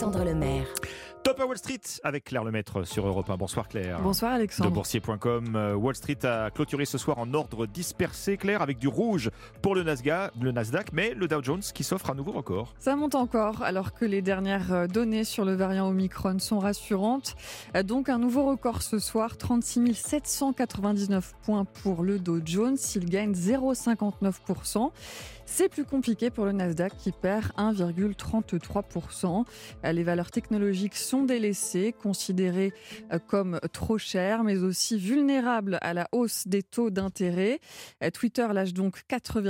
Alexandre Lemaire. Top à Wall Street avec Claire Lemaître sur Europe 1. Bonsoir Claire. Bonsoir Alexandre. De boursier.com, Wall Street a clôturé ce soir en ordre dispersé, Claire, avec du rouge pour le Nasdaq, mais le Dow Jones qui s'offre un nouveau record. Ça monte encore alors que les dernières données sur le variant Omicron sont rassurantes. Donc un nouveau record ce soir, 36 799 points pour le Dow Jones. Il gagne 0,59%. C'est plus compliqué pour le Nasdaq qui perd 1,33%. Les valeurs technologiques sont délaissées, considérées comme trop chères, mais aussi vulnérables à la hausse des taux d'intérêt. Twitter lâche donc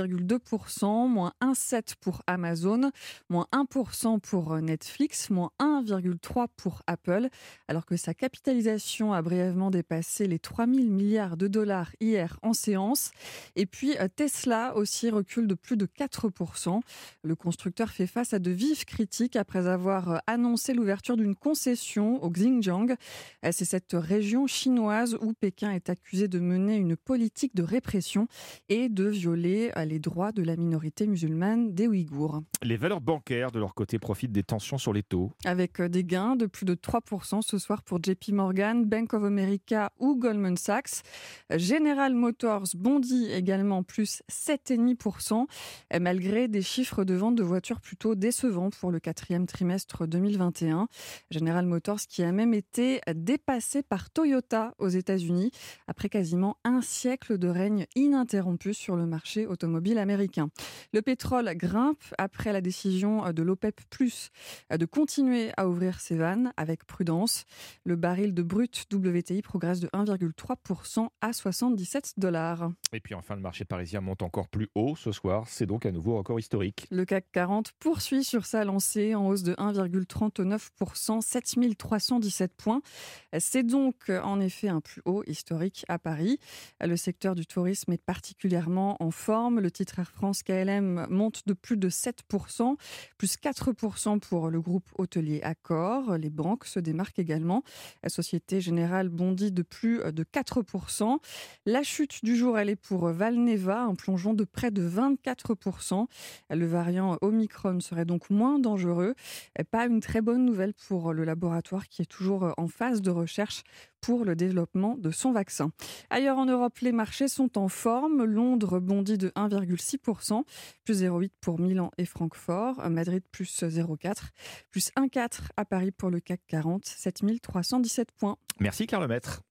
4,2%, moins 1,7% pour Amazon, moins 1% pour Netflix, moins 1,3% pour Apple, alors que sa capitalisation a brièvement dépassé les 3 000 milliards de dollars hier en séance. Et puis Tesla aussi recule de plus de 4%. Le constructeur fait face à de vives critiques après avoir annoncé l'ouverture d'une concession au Xinjiang. C'est cette région chinoise où Pékin est accusé de mener une politique de répression et de violer les droits de la minorité musulmane des Ouïghours. Les valeurs bancaires, de leur côté, profitent des tensions sur les taux. Avec des gains de plus de 3% ce soir pour JP Morgan, Bank of America ou Goldman Sachs. General Motors bondit également plus 7,5%. Malgré des chiffres de vente de voitures plutôt décevants pour le quatrième trimestre 2021. General Motors qui a même été dépassé par Toyota aux États-Unis après quasiment un siècle de règne ininterrompu sur le marché automobile américain. Le pétrole grimpe après la décision de l'OPEP+, de continuer à ouvrir ses vannes avec prudence. Le baril de brut WTI progresse de 1,3% à $77. Et puis enfin, le marché parisien monte encore plus haut ce soir. C'est donc un nouveau record historique. Le CAC 40 poursuit sur sa lancée en hausse de 1,39%, 7317 points. C'est donc en effet un plus haut historique à Paris. Le secteur du tourisme est particulièrement en forme. Le titre Air France KLM monte de plus de 7%, plus 4% pour le groupe hôtelier Accor. Les banques se démarquent également. La Société Générale bondit de plus de 4%. La chute du jour, elle est pour Valneva, un plongeon de près de 24%. Le variant Omicron serait donc moins dangereux. Pas une très bonne nouvelle pour le laboratoire qui est toujours en phase de recherche pour le développement de son vaccin. Ailleurs en Europe, les marchés sont en forme. Londres bondit de 1,6%, plus 0,8% pour Milan et Francfort. Madrid plus 0,4%, plus 1,4% à Paris pour le CAC 40, 7317 points. Merci Claire Lemaître.